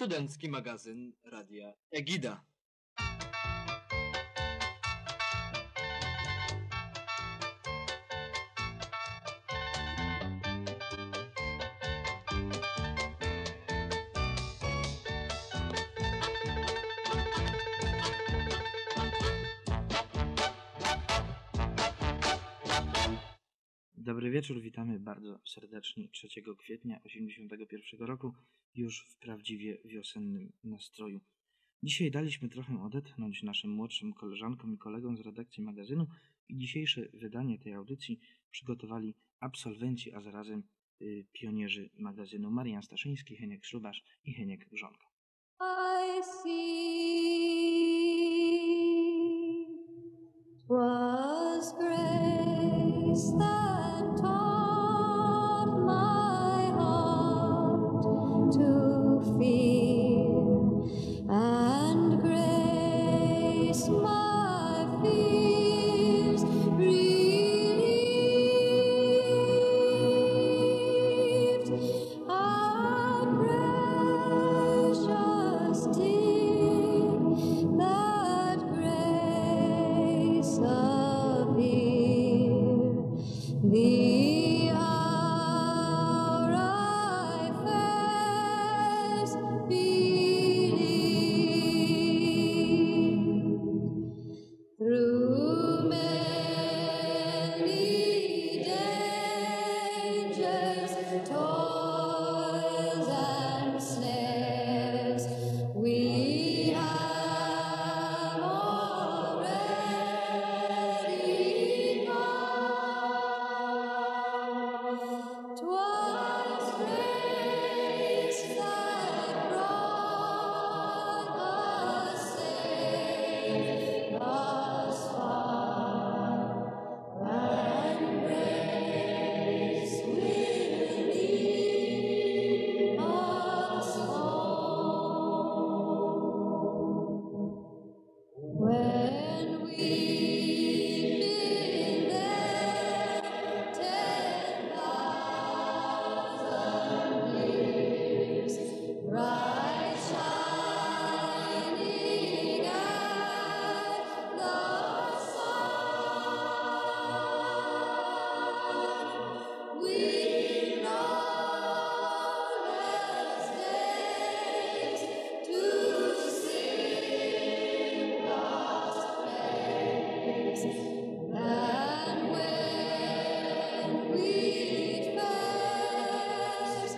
Studencki magazyn Radia Egida. Dobry wieczór, witamy bardzo serdecznie 3 kwietnia 1981 roku, już w prawdziwie wiosennym nastroju. Dzisiaj daliśmy trochę odetchnąć naszym młodszym koleżankom i kolegom z redakcji magazynu i dzisiejsze wydanie tej audycji przygotowali absolwenci, a zarazem pionierzy magazynu: Marian Staszyński, Heniek Śrubasz i Heniek Grządka. I see 'twas grace that taught my heart to fear, and grace my fears relieved. How precious did that grace appear, the hour I first believed. Through many dangers, toils, and snares, we have already gone. 'Twas grace that brought us safe thus far, and grace will lead us home. When we've been there 10,000 years, bright shining as the sun, we've known as days to sing God's praise, and when we'd first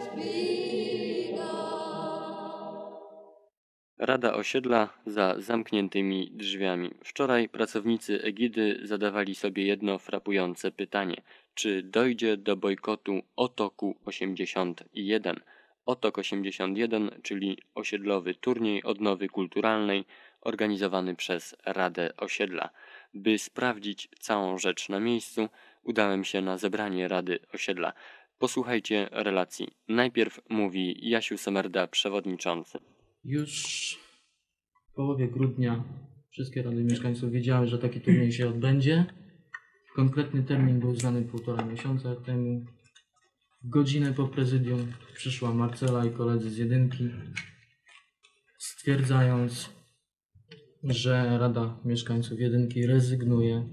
begun. Rada Osiedla za zamkniętymi drzwiami. Wczoraj pracownicy Egidy zadawali sobie jedno frapujące pytanie. Czy dojdzie do bojkotu Otoku 81? Otok 81, czyli osiedlowy turniej odnowy kulturalnej organizowany przez Radę Osiedla. By sprawdzić całą rzecz na miejscu, udałem się na zebranie Rady Osiedla. Posłuchajcie relacji. Najpierw mówi Jasiu Semerda, przewodniczący. Już w połowie grudnia wszystkie rady mieszkańców wiedziały, że taki turniej się odbędzie. Konkretny termin był znany 1,5 miesiąca temu. Godzinę po prezydium przyszła Marcela i koledzy z jedynki, stwierdzając, że Rada Mieszkańców jedynki rezygnuje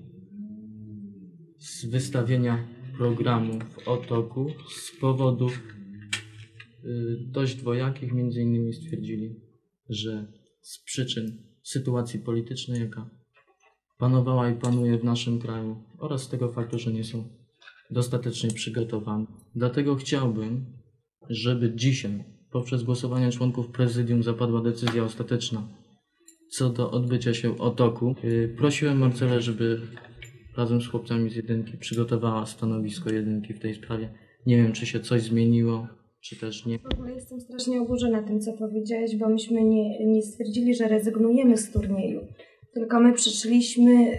z wystawienia programu w Otoku z powodów dość dwojakich. Między innymi stwierdzili, że z przyczyn sytuacji politycznej, jaka panowała i panuje w naszym kraju, oraz z tego faktu, że nie są dostatecznie przygotowani. Dlatego chciałbym, żeby dzisiaj poprzez głosowanie członków prezydium zapadła decyzja ostateczna co do odbycia się Otoku. Prosiłem Marcelę, żeby razem z chłopcami z jedynki przygotowała stanowisko jedynki w tej sprawie. Nie wiem, czy się coś zmieniło, czy też nie. W ogóle jestem strasznie oburzona tym, co powiedziałeś, bo myśmy nie stwierdzili, że rezygnujemy z turnieju, tylko my przyszliśmy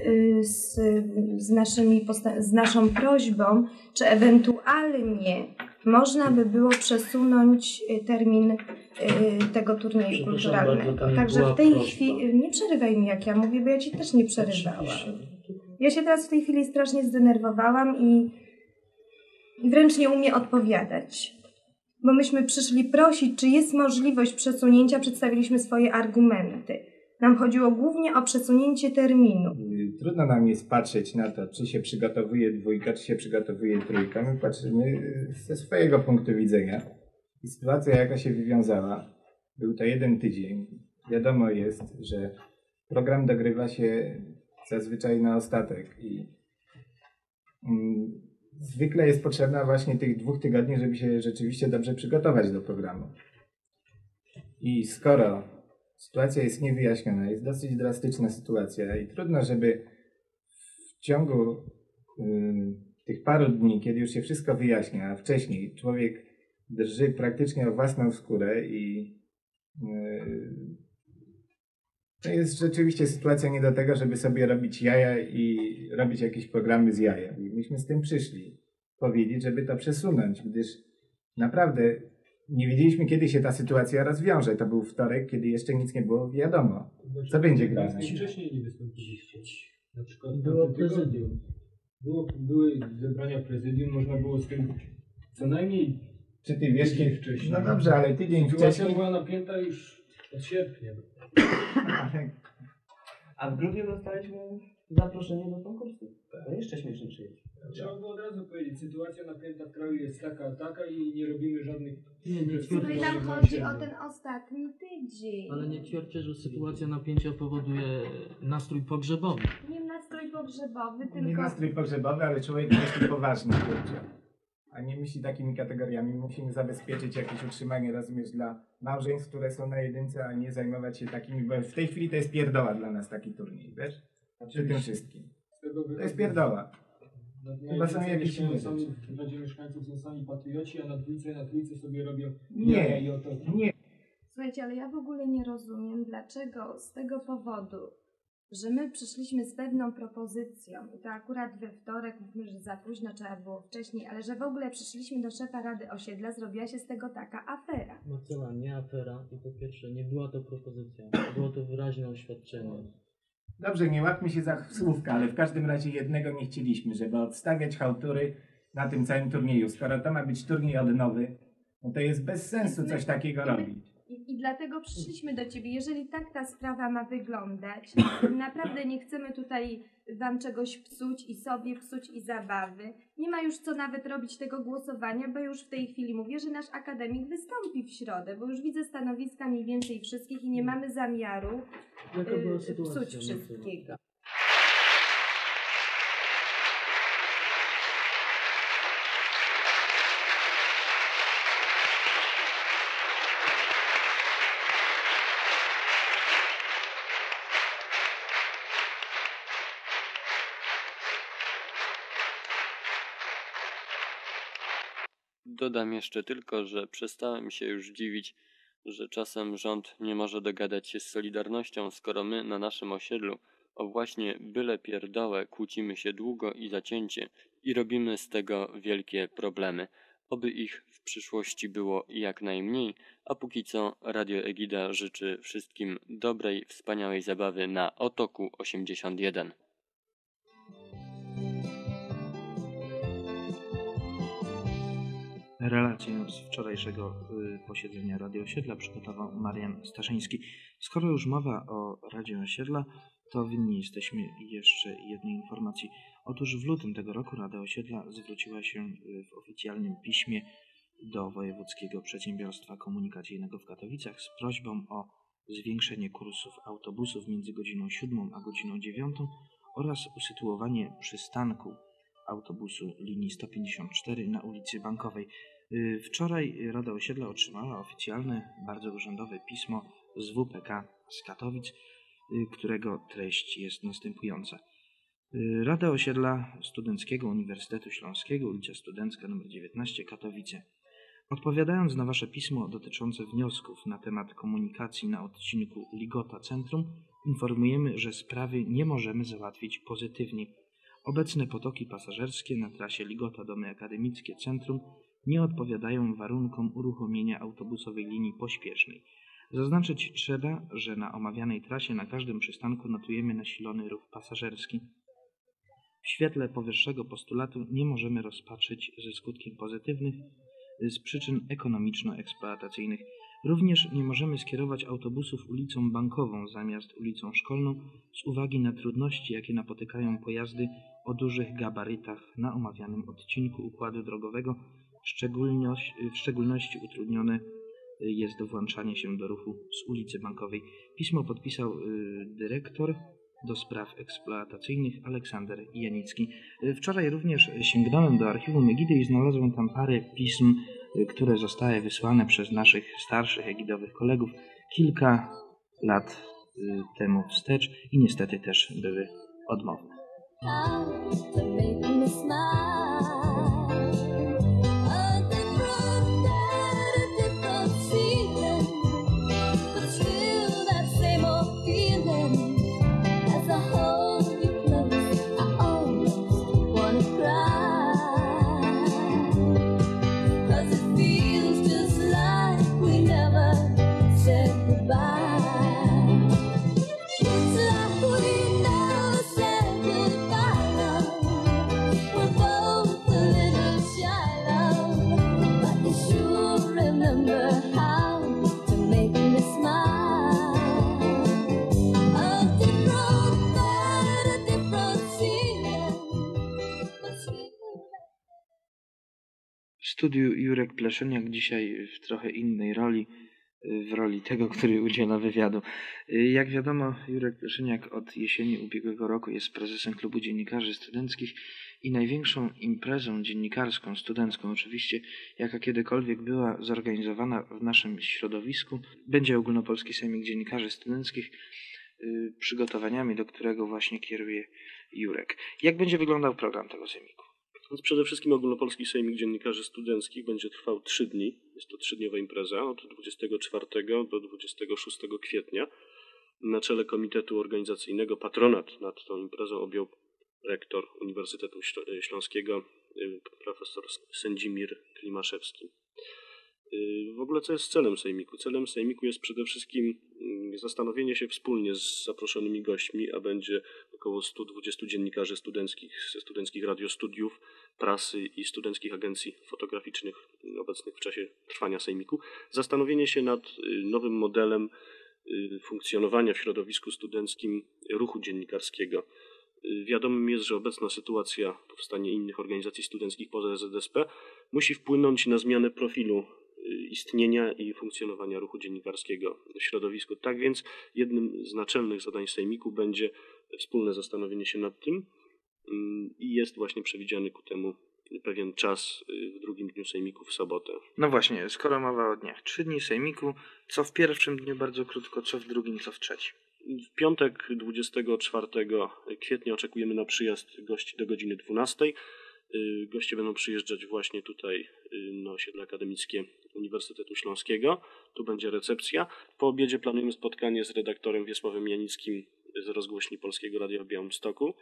z naszą prośbą, czy ewentualnie można by było przesunąć termin tego turnieju kulturalnego. Także w tej chwili, nie przerywaj mi jak ja mówię, bo ja ci też nie przerywałam. Ja się teraz w tej chwili strasznie zdenerwowałam i wręcz nie umiem odpowiadać. bo myśmy przyszli prosić, czy jest możliwość przesunięcia, przedstawiliśmy swoje argumenty. Nam chodziło głównie o przesunięcie terminu. Trudno nam jest patrzeć na to, czy się przygotowuje dwójka, czy się przygotowuje trójka. My patrzymy ze swojego punktu widzenia. I sytuacja, jaka się wywiązała, był to 1 tydzień. Wiadomo jest, że program dogrywa się zazwyczaj na ostatek i zwykle jest potrzebna właśnie tych 2 tygodni, żeby się rzeczywiście dobrze przygotować do programu. I skoro sytuacja jest niewyjaśniona, jest dosyć drastyczna sytuacja i trudno, żeby w ciągu tych paru dni, kiedy już się wszystko wyjaśnia, a wcześniej człowiek drży praktycznie o własną skórę i to jest rzeczywiście sytuacja nie do tego, żeby sobie robić jaja i robić jakieś programy z jaja. I myśmy z tym przyszli powiedzieć, żeby to przesunąć, gdyż naprawdę nie wiedzieliśmy, kiedy się ta sytuacja rozwiąże. To był wtorek, kiedy jeszcze nic nie było wiadomo. Co będzie grane? Wcześniej nie wystąpiliście. Na przykład było prezydium. Były zebrania prezydium, można było z tym co najmniej Czy ty wiesz, tydzień kiedy... wcześniej. No dobrze, ale tydzień Sytuacja wcześniej... była napięta już od sierpnia. A w grudniu dostaliśmy zaproszenie do konkursu. To jeszcze śmieszniejsze jest. Trzeba było od razu powiedzieć, sytuacja napięta w kraju jest taka i nie robimy żadnych... Tutaj nam chodzi o ten ostatni tydzień. Ale nie twierdzę, że sytuacja napięcia powoduje nastrój pogrzebowy. Nie nastrój pogrzebowy, Nie tylko... nastrój pogrzebowy, ale człowiek myśli poważnie, kurczę. A nie myśli takimi kategoriami. Musimy zabezpieczyć jakieś utrzymanie, rozumiesz, dla małżeństw, które są na jedynce, a nie zajmować się takimi, bo w tej chwili to jest pierdoła dla nas taki turniej, wiesz? Przy tym wszystkim. To jest pierdoła. Chyba są jakieś inne rzeczy. W Radzie Mieszkańców są sami patrioci, a na dwójce sobie robią Nie, i oto. nie. Słuchajcie, ale ja w ogóle nie rozumiem, dlaczego z tego powodu, że my przyszliśmy z pewną propozycją i to akurat we wtorek, mówimy, że za późno, trzeba było wcześniej, ale że w ogóle przyszliśmy do szefa Rady Osiedla, zrobiła się z tego taka afera. Marcela, nie afera i po pierwsze nie była to propozycja, było to wyraźne oświadczenie. Dobrze, nie łapmy się za słówka, ale w każdym razie jednego nie chcieliśmy, żeby odstawiać chałtury na tym całym turnieju. Skoro to ma być turniej odnowy, no to jest bez sensu coś takiego robić. I dlatego przyszliśmy do Ciebie. Jeżeli tak ta sprawa ma wyglądać, naprawdę nie chcemy tutaj Wam czegoś psuć i sobie psuć i zabawy. Nie ma już co nawet robić tego głosowania, bo już w tej chwili mówię, że nasz akademik wystąpi w środę, bo już widzę stanowiska mniej więcej wszystkich i nie mamy zamiaru Jaka była sytuacja? psuć wszystkiego. Dodam jeszcze tylko, że przestałem się już dziwić, że czasem rząd nie może dogadać się z Solidarnością, skoro my na naszym osiedlu o właśnie byle pierdołę kłócimy się długo i zacięcie i robimy z tego wielkie problemy. Oby ich w przyszłości było jak najmniej, a póki co Radio Egida życzy wszystkim dobrej, wspaniałej zabawy na Otoku 81. Relację z wczorajszego posiedzenia Rady Osiedla przygotował Marian Staszyński. Skoro już mowa o Radzie Osiedla, to winni jesteśmy jeszcze jednej informacji. Otóż w lutym tego roku Rada Osiedla zwróciła się w oficjalnym piśmie do Wojewódzkiego Przedsiębiorstwa Komunikacyjnego w Katowicach z prośbą o zwiększenie kursów autobusów między godziną 7 a godziną 9 oraz usytuowanie przystanku autobusu linii 154 na ulicy Bankowej. Wczoraj Rada Osiedla otrzymała oficjalne, bardzo urzędowe pismo z WPK z Katowic, którego treść jest następująca. Rada Osiedla Studenckiego Uniwersytetu Śląskiego, ulica Studencka nr 19, Katowice. Odpowiadając na Wasze pismo dotyczące wniosków na temat komunikacji na odcinku Ligota Centrum, informujemy, że sprawy nie możemy załatwić pozytywnie. Obecne potoki pasażerskie na trasie Ligota Domy Akademickie Centrum nie odpowiadają warunkom uruchomienia autobusowej linii pośpiesznej. Zaznaczyć trzeba, że na omawianej trasie na każdym przystanku notujemy nasilony ruch pasażerski. W świetle powyższego postulatu nie możemy rozpatrzyć ze skutkiem pozytywnych z przyczyn ekonomiczno-eksploatacyjnych. Również nie możemy skierować autobusów ulicą Bankową zamiast ulicą Szkolną z uwagi na trudności, jakie napotykają pojazdy o dużych gabarytach na omawianym odcinku układu drogowego. W szczególności utrudnione jest włączanie się do ruchu z ulicy Bankowej. Pismo podpisał dyrektor do spraw eksploatacyjnych Aleksander Janicki. Wczoraj również sięgnąłem do archiwum Egidy i znalazłem tam parę pism, które zostały wysłane przez naszych starszych egidowych kolegów kilka lat temu wstecz i niestety też były odmowne. To make me smile. A different feeling, but still that same old feeling. As I hold you close, I almost wanna cry. 'Cause it feels just like we never said goodbye. It's like we never said goodbye, love. We're both a little shy, love, but you sure remember how to make me smile. A different feeling, but still. W studiu Jurek Pleszyniak, dzisiaj w trochę innej roli, w roli tego, który udziela wywiadu. Jak wiadomo, Jurek Pleszyniak od jesieni ubiegłego roku jest prezesem Klubu Dziennikarzy Studenckich i największą imprezą dziennikarską, studencką oczywiście, jaka kiedykolwiek była zorganizowana w naszym środowisku, będzie Ogólnopolski Sejmik Dziennikarzy Studenckich, przygotowaniami do którego właśnie kieruje Jurek. Jak będzie wyglądał program tego sejmiku? Więc przede wszystkim Ogólnopolski Sejmik Dziennikarzy Studenckich będzie trwał 3 dni. Jest to 3-dniowa impreza od 24 do 26 kwietnia. Na czele Komitetu Organizacyjnego patronat nad tą imprezą objął rektor Uniwersytetu Śląskiego profesor Sędzimir Klimaszewski. W ogóle co jest celem sejmiku? Celem sejmiku jest przede wszystkim zastanowienie się wspólnie z zaproszonymi gośćmi, a będzie około 120 dziennikarzy studenckich ze studenckich radiostudiów, prasy i studenckich agencji fotograficznych obecnych w czasie trwania sejmiku. Zastanowienie się nad nowym modelem funkcjonowania w środowisku studenckim ruchu dziennikarskiego. Wiadomym jest, że obecna sytuacja, powstanie innych organizacji studenckich poza ZSP musi wpłynąć na zmianę profilu istnienia i funkcjonowania ruchu dziennikarskiego w środowisku. Tak więc jednym z naczelnych zadań sejmiku będzie wspólne zastanowienie się nad tym i jest właśnie przewidziany ku temu pewien czas w drugim dniu sejmiku w sobotę. No właśnie, skoro mowa o dniach. 3 dni sejmiku, co w pierwszym dniu bardzo krótko, co w drugim, co w trzecim. W piątek 24 kwietnia oczekujemy na przyjazd gości do godziny 12. Goście będą przyjeżdżać właśnie tutaj na osiedle akademickie Uniwersytetu Śląskiego. Tu będzie recepcja. Po obiedzie planujemy spotkanie z redaktorem Wiesławem Janickim z rozgłośni Polskiego Radia w Białymstoku.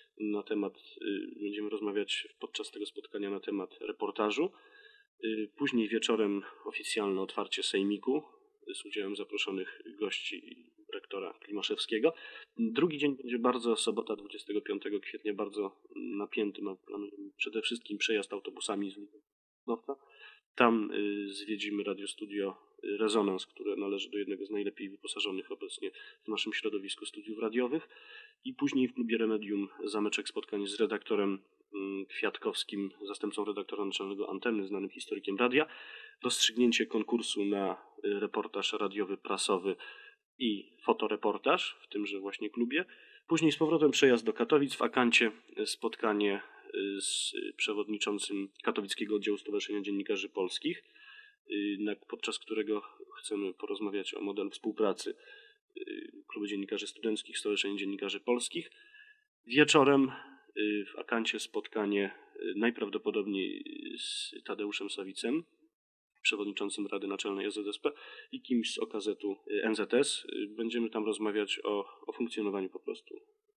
Będziemy rozmawiać podczas tego spotkania na temat reportażu. Później wieczorem oficjalne otwarcie sejmiku z udziałem zaproszonych gości rektora Klimaszewskiego. Drugi dzień będzie sobota 25 kwietnia, bardzo napięty. Planujemy przede wszystkim przejazd autobusami z ulicy Knowca. Tam zwiedzimy radiostudio Rezonans, które należy do jednego z najlepiej wyposażonych obecnie w naszym środowisku studiów radiowych. I później w klubie Remedium zameczek spotkań z redaktorem Kwiatkowskim, zastępcą redaktora naczelnego Anteny, znanym historykiem radia. Rozstrzygnięcie konkursu na reportaż radiowy, prasowy i fotoreportaż w tymże właśnie klubie. Później z powrotem przejazd do Katowic, w Akancie spotkanie z przewodniczącym Katowickiego Oddziału Stowarzyszenia Dziennikarzy Polskich, podczas którego chcemy porozmawiać o modelu współpracy Klubu Dziennikarzy Studenckich, Stowarzyszenia Dziennikarzy Polskich. Wieczorem w Akancie spotkanie najprawdopodobniej z Tadeuszem Sawicem, przewodniczącym Rady Naczelnej SZSP i kimś z OKZ-u NZS. Będziemy tam rozmawiać o funkcjonowaniu po prostu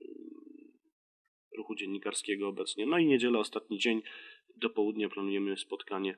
ruchu dziennikarskiego obecnie. No i niedziela, ostatni dzień, do południa planujemy spotkanie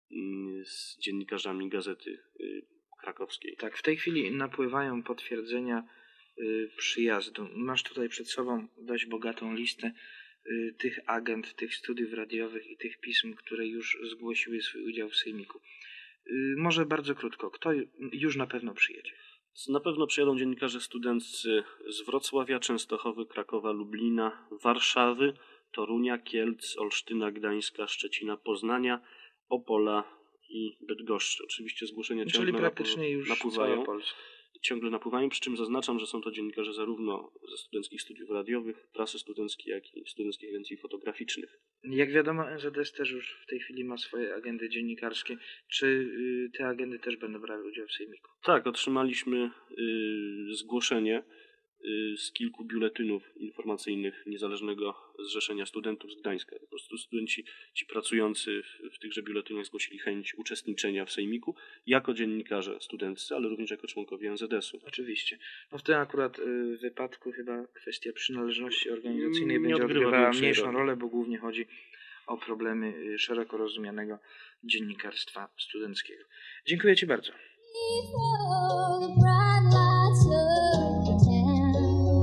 z dziennikarzami Gazety Krakowskiej. Tak, w tej chwili napływają potwierdzenia przyjazdu. Masz tutaj przed sobą dość bogatą listę tych agent, tych studiów radiowych i tych pism, które już zgłosiły swój udział w sejmiku. Może bardzo krótko, kto już na pewno przyjedzie? Na pewno przyjadą dziennikarze studenccy z Wrocławia, Częstochowy, Krakowa, Lublina, Warszawy, Torunia, Kielc, Olsztyna, Gdańska, Szczecina, Poznania, Opola i Bydgoszczy. Oczywiście zgłoszenia Czyli praktycznie już napływają. cała Polska. Ciągle napływają, przy czym zaznaczam, że są to dziennikarze zarówno ze studenckich studiów radiowych, prasy studenckiej, jak i studenckich agencji fotograficznych. Jak wiadomo, NZS też już w tej chwili ma swoje agendy dziennikarskie. Czy te agendy też będą brały udział w sejmiku? Tak, otrzymaliśmy zgłoszenie z kilku biuletynów informacyjnych Niezależnego Zrzeszenia Studentów z Gdańska. Po prostu studenci, ci pracujący w tychże biuletynach zgłosili chęć uczestniczenia w sejmiku jako dziennikarze studenccy, ale również jako członkowie NZS-u. Oczywiście. No w tym akurat wypadku chyba kwestia przynależności organizacyjnej Nie będzie odgrywa odgrywała większej mniejszą roli. rolę, bo głównie chodzi o problemy szeroko rozumianego dziennikarstwa studenckiego. Dziękuję Ci bardzo. Before the bright lights of the town,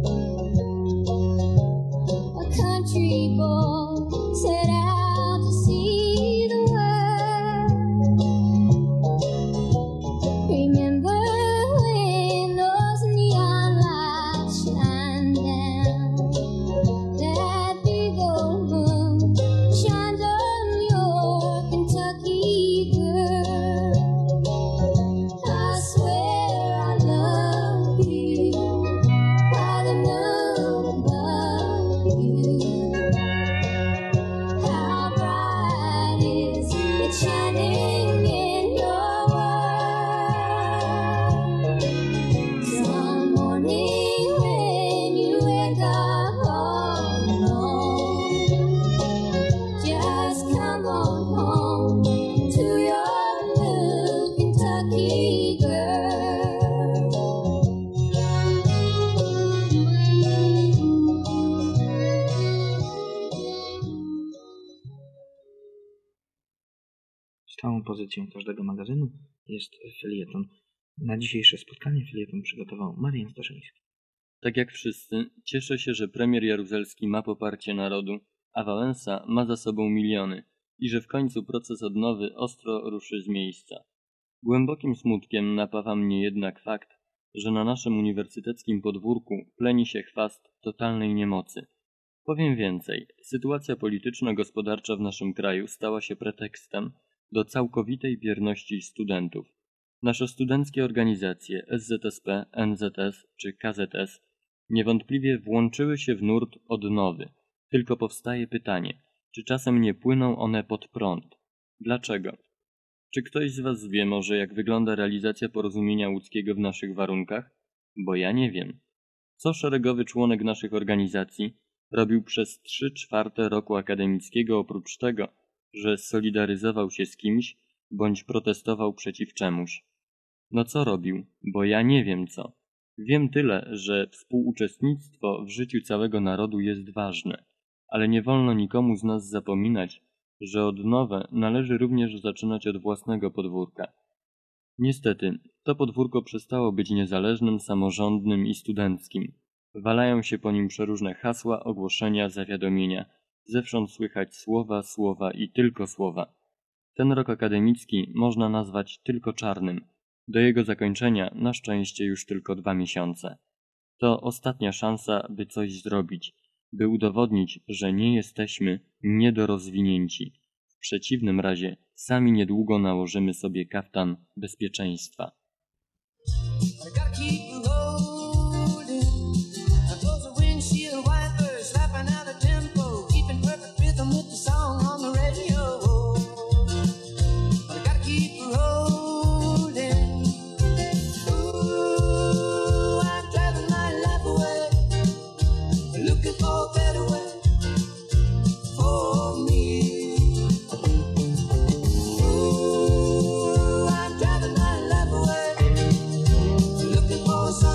a country boy set out to see the world. Remember when those neon lights shine down, that big old moon shines on your Kentucky girl. I swear I love you by the moon above you. How bright is it shining in your world? Some morning when you wake up all alone, just come on home to your new Kentucky girl. Stałą pozycją każdego magazynu jest felieton. Na dzisiejsze spotkanie felieton przygotował Marian Staszyński. Tak jak wszyscy, cieszę się, że premier Jaruzelski ma poparcie narodu, a Wałęsa ma za sobą miliony i że w końcu proces odnowy ostro ruszy z miejsca. Głębokim smutkiem napawa mnie jednak fakt, że na naszym uniwersyteckim podwórku pleni się chwast totalnej niemocy. Powiem więcej, sytuacja polityczno-gospodarcza w naszym kraju stała się pretekstem do całkowitej bierności studentów. Nasze studenckie organizacje SZSP, NZS czy KZS niewątpliwie włączyły się w nurt odnowy, tylko powstaje pytanie, czy czasem nie płyną one pod prąd? Dlaczego? Czy ktoś z Was wie może, jak wygląda realizacja porozumienia łódzkiego w naszych warunkach? Bo ja nie wiem. Co szeregowy członek naszych organizacji robił przez 3/4 roku akademickiego oprócz tego, że solidaryzował się z kimś bądź protestował przeciw czemuś? No co robił? Bo ja nie wiem co. Wiem tyle, że współuczestnictwo w życiu całego narodu jest ważne, ale nie wolno nikomu z nas zapominać, że odnowę należy również zaczynać od własnego podwórka. Niestety, to podwórko przestało być niezależnym, samorządnym i studenckim. Walają się po nim przeróżne hasła, ogłoszenia, zawiadomienia. Zewsząd słychać słowa i tylko słowa. Ten rok akademicki można nazwać tylko czarnym. Do jego zakończenia na szczęście już tylko 2 miesiące. To ostatnia szansa, by coś zrobić, by udowodnić, że nie jesteśmy niedorozwinięci. W przeciwnym razie sami niedługo nałożymy sobie kaftan bezpieczeństwa. Looking for some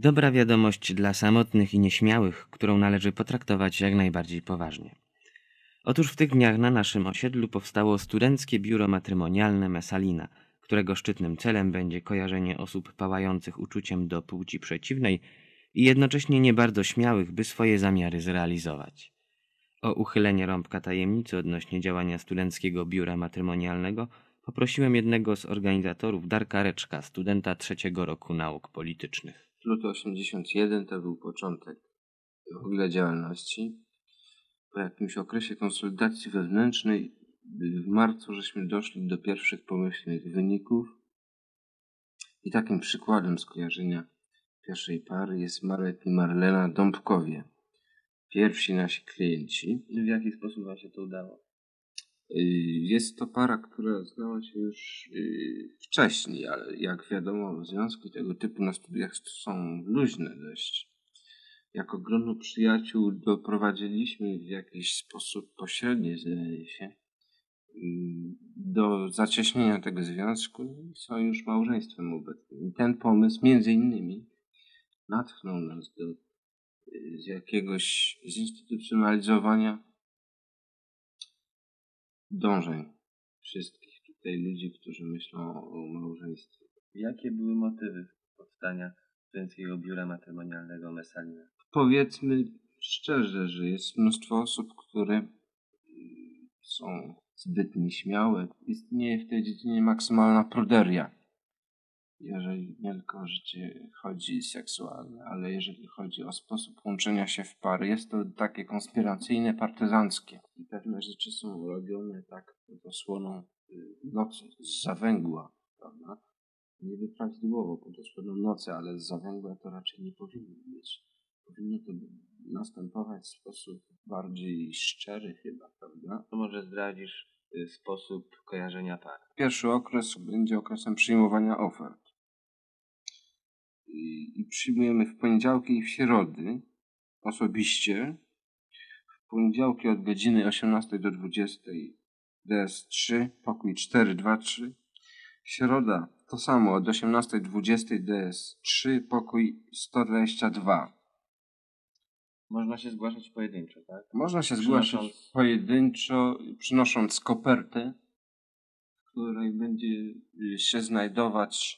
Dobra wiadomość dla samotnych i nieśmiałych, którą należy potraktować jak najbardziej poważnie. Otóż w tych dniach na naszym osiedlu powstało Studenckie Biuro Matrymonialne Messalina, którego szczytnym celem będzie kojarzenie osób pałających uczuciem do płci przeciwnej i jednocześnie nie bardzo śmiałych, by swoje zamiary zrealizować. O uchylenie rąbka tajemnicy odnośnie działania Studenckiego Biura Matrymonialnego poprosiłem jednego z organizatorów, Darka Reczka, studenta 3. roku nauk politycznych. Luty 81 to był początek w ogóle działalności. Po jakimś okresie konsolidacji wewnętrznej w marcu żeśmy doszli do pierwszych pomyślnych wyników i takim przykładem skojarzenia pierwszej pary jest Marek i Marlena Dąbkowie. Pierwsi nasi klienci. W jaki sposób wam się to udało? Jest to para, która znała się już wcześniej, ale jak wiadomo, związki tego typu na studiach są luźne dość. Jako grono przyjaciół doprowadziliśmy w jakiś sposób pośredni, zdaje się, do zacieśnienia tego związku i są już małżeństwem obecnym. I ten pomysł między innymi natchnął nas do jakiegoś zinstytucjonalizowania dążeń wszystkich tutaj ludzi, którzy myślą o małżeństwie. Jakie były motywy powstania Studenckiego Biura Matrymonialnego Messalina? Powiedzmy szczerze, że jest mnóstwo osób, które są zbyt nieśmiałe. Istnieje w tej dziedzinie maksymalna pruderia. Jeżeli nie tylko o życie chodzi seksualne, ale jeżeli chodzi o sposób łączenia się w pary, jest to takie konspiracyjne, partyzanckie. I pewne rzeczy są robione tak pod osłoną nocy, z zawęgła, prawda? Niby prawidłowo pod osłoną nocy, ale z zawęgła to raczej nie powinno być. Powinno to następować w sposób bardziej szczery chyba, prawda? To może zdradzisz sposób kojarzenia par? Pierwszy okres będzie okresem przyjmowania ofert. I przyjmujemy w poniedziałki i w środy osobiście. W poniedziałki od godziny 18 do 20 DS3, pokój 423. Środa to samo od 18 do 20 DS3, pokój 122. Można się zgłaszać pojedynczo, tak? Można się zgłaszać pojedynczo, przynosząc kopertę, w której będzie się znajdować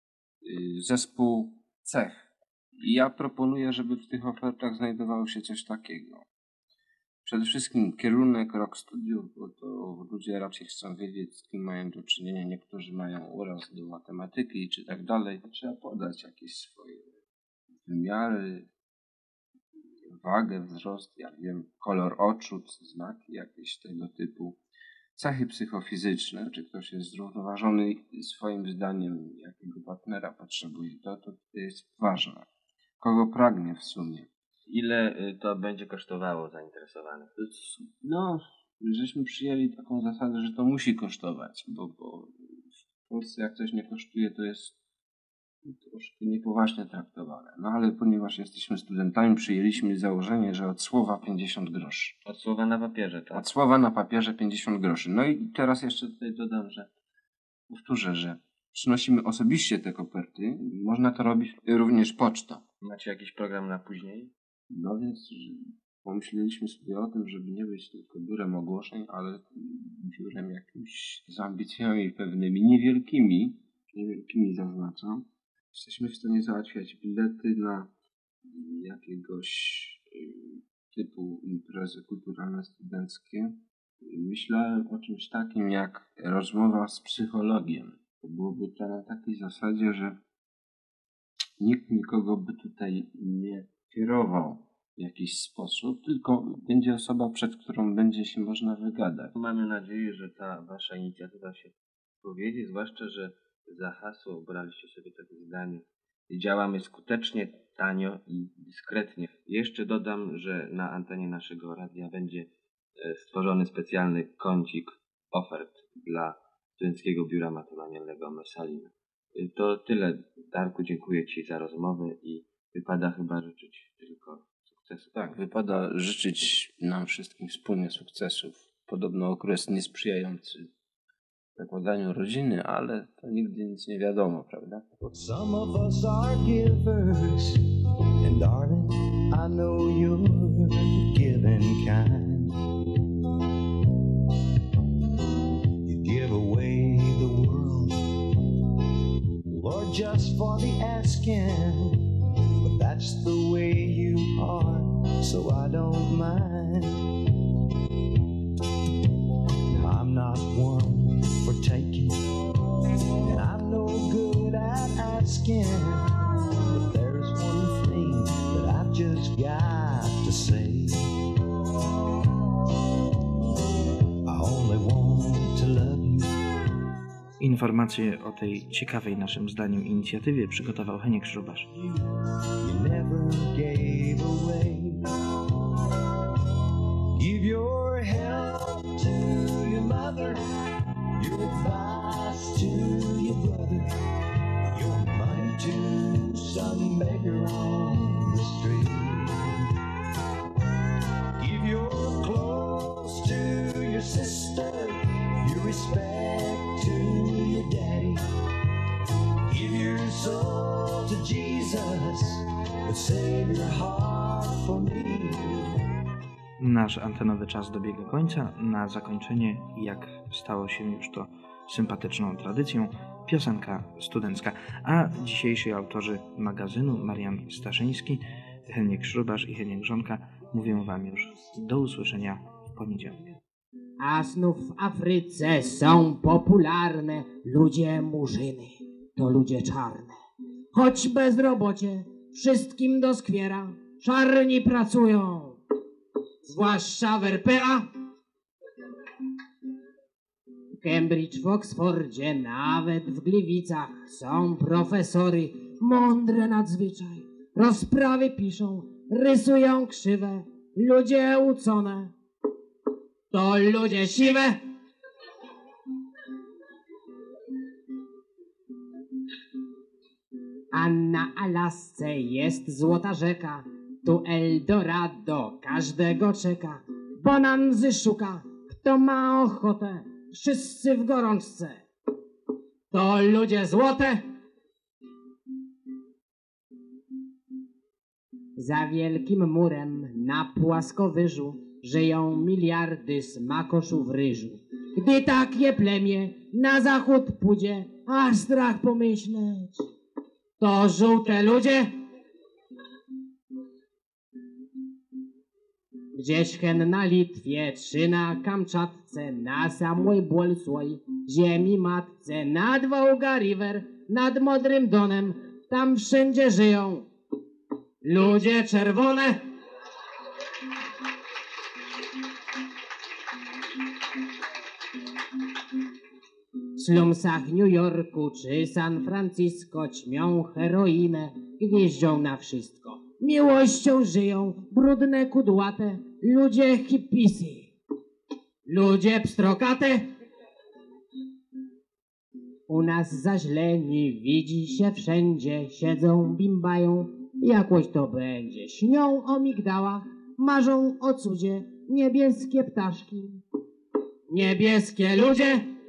zespół cech. I ja proponuję, żeby w tych ofertach znajdowało się coś takiego. Przede wszystkim kierunek, rok studiów, bo to ludzie raczej chcą wiedzieć, z kim mają do czynienia. Niektórzy mają uraz do matematyki czy tak dalej. Trzeba podać jakieś swoje wymiary, wagę, wzrost, jak wiem, kolor oczu, znaki jakieś tego typu. Cechy psychofizyczne, czy ktoś jest zrównoważony swoim zdaniem, jakiego partnera potrzebuje, to jest ważne. Kogo pragnie w sumie. Ile to będzie kosztowało zainteresowanych? No, żeśmy przyjęli taką zasadę, że to musi kosztować, bo w Polsce jak coś nie kosztuje, to jest troszkę niepoważnie traktowane. No ale ponieważ jesteśmy studentami, przyjęliśmy założenie, że od słowa 50 groszy. Od słowa na papierze, tak? Od słowa na papierze 50 groszy. No i teraz jeszcze tutaj dodam, powtórzę, że przynosimy osobiście te koperty. Można to robić również pocztą. Macie jakiś program na później? No więc pomyśleliśmy sobie o tym, żeby nie być tylko biurem ogłoszeń, ale biurem jakimś z ambicjami pewnymi, niewielkimi zaznaczam. Jesteśmy w stanie załatwiać bilety na jakiegoś typu imprezy kulturalne studenckie. Myślałem o czymś takim jak rozmowa z psychologiem. To byłoby to na takiej zasadzie, że nikt nikogo by tutaj nie kierował w jakiś sposób, tylko będzie osoba, przed którą będzie się można wygadać. Mamy nadzieję, że ta wasza inicjatywa się powiedzie, zwłaszcza, że za hasło braliście sobie takie zdanie: działamy skutecznie, tanio i dyskretnie. Jeszcze dodam, że na antenie naszego radia będzie stworzony specjalny kącik ofert dla Studenckiego Biura Matrymonialnego Messalina. To tyle, Darku, dziękuję Ci za rozmowę i wypada chyba życzyć tylko sukcesu. Tak, wypada życzyć nam wszystkim wspólnie sukcesów. Podobno okres niesprzyjający zakładaniu rodziny, ale to nigdy nic nie wiadomo, prawda? Some of us are givers, and darling, I know you're giving kind. You give away the world, Lord, just for the asking, but that's the way you are, so I don't mind. I'm not one for taking, and I'm no good at asking, but there's one thing that I've just got to say. I only want to love you. Informacje o tej ciekawej naszym zdaniem inicjatywie przygotował Heniek Szrubasz. You never gave away. Give your help to your mother, your advice to your brother, your money to some beggar on the street. Give your clothes to your sister, your respect to your daddy. Give your soul to Jesus, but save your heart for me. Nasz antenowy czas dobiega końca. Na zakończenie, jak stało się już to sympatyczną tradycją, piosenka studencka. A dzisiejsi autorzy magazynu, Marian Staszyński, Heniek Szrubasz i Heniek Żonka, mówią wam już do usłyszenia w poniedziałek. A znów w Afryce są popularne ludzie murzyny, to ludzie czarne. Choć bezrobocie wszystkim doskwiera, czarni pracują, zwłaszcza w RPA. W Cambridge, w Oksfordzie, nawet w Gliwicach są profesory mądre nadzwyczaj. Rozprawy piszą, rysują krzywe, ludzie ucone, to ludzie siwe. A na Alasce jest złota rzeka, tu Eldorado każdego czeka. Bonanzy szuka, kto ma ochotę, wszyscy w gorączce, to ludzie złote. Za wielkim murem na płaskowyżu żyją miliardy smakoszów ryżu. Gdy takie plemię na zachód pójdzie, aż strach pomyśleć, to żółte ludzie. Gdzieś hen na Litwie, czy na Kamczatce, na samej Bolsłoj, ziemi matce, nad Wołga River, nad Modrym Donem, tam wszędzie żyją ludzie czerwone. W slumsach New Yorku czy San Francisco ćmią heroinę, gwieździą na wszystko. Miłością żyją brudne, kudłate ludzie hipisy, ludzie pstrokate. U nas zaźleni widzi się wszędzie, siedzą, bimbają, jakoś to będzie. Śnią o migdałach, marzą o cudzie, niebieskie ptaszki, niebieskie ludzie.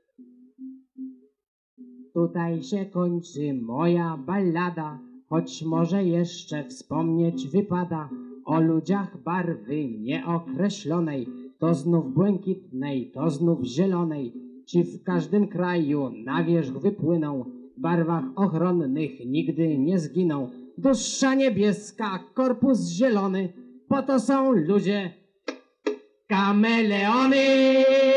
Tutaj się kończy moja ballada, choć może jeszcze wspomnieć wypada o ludziach barwy nieokreślonej, to znów błękitnej, to znów zielonej, czy w każdym kraju na wierzch wypłyną, w barwach ochronnych nigdy nie zginą. Dusza niebieska, korpus zielony, po to są ludzie kameleony.